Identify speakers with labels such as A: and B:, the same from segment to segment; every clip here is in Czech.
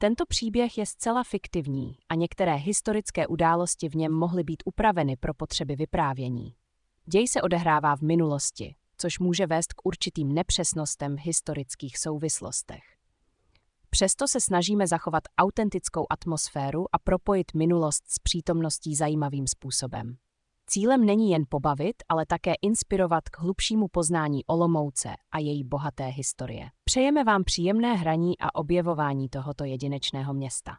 A: Tento příběh je zcela fiktivní a některé historické události v něm mohly být upraveny pro potřeby vyprávění. Děj se odehrává v minulosti, což může vést k určitým nepřesnostem v historických souvislostech. Přesto se snažíme zachovat autentickou atmosféru a propojit minulost s přítomností zajímavým způsobem. Cílem není jen pobavit, ale také inspirovat k hlubšímu poznání Olomouce a její bohaté historie. Přejeme vám příjemné hraní a objevování tohoto jedinečného města.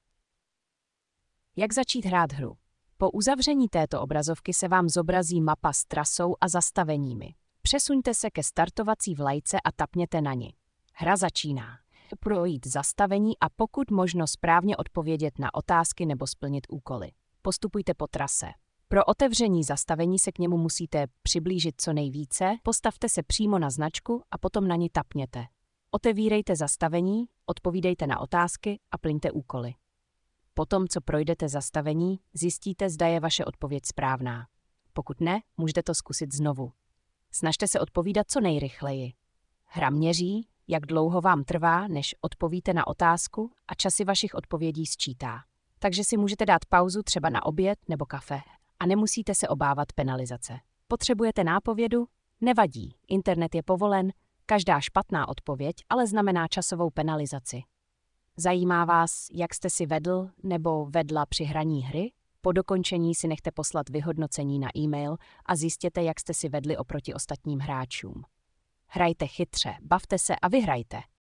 A: Jak začít hrát hru? Po uzavření této obrazovky se vám zobrazí mapa s trasou a zastaveními. Přesuňte se ke startovací vlajce a tapněte na ni. Hra začíná. Projít zastavení a pokud možno správně odpovědět na otázky nebo splnit úkoly. Postupujte po trase. Pro otevření zastavení se k němu musíte přiblížit co nejvíce, postavte se přímo na značku a potom na ni tapněte. Otevírejte zastavení, odpovídejte na otázky a plňte úkoly. Potom, co projdete zastavení, zjistíte, zda je vaše odpověď správná. Pokud ne, můžete to zkusit znovu. Snažte se odpovídat co nejrychleji. Hra měří, jak dlouho vám trvá, než odpovíte na otázku a časy vašich odpovědí sčítá. Takže si můžete dát pauzu třeba na oběd nebo kafe a nemusíte se obávat penalizace. Potřebujete nápovědu? Nevadí, internet je povolen, každá špatná odpověď ale znamená časovou penalizaci. Zajímá vás, jak jste si vedl nebo vedla při hraní hry? Po dokončení si nechte poslat vyhodnocení na e-mail a zjistěte, jak jste si vedli oproti ostatním hráčům. Hrajte chytře, bavte se a vyhrajte.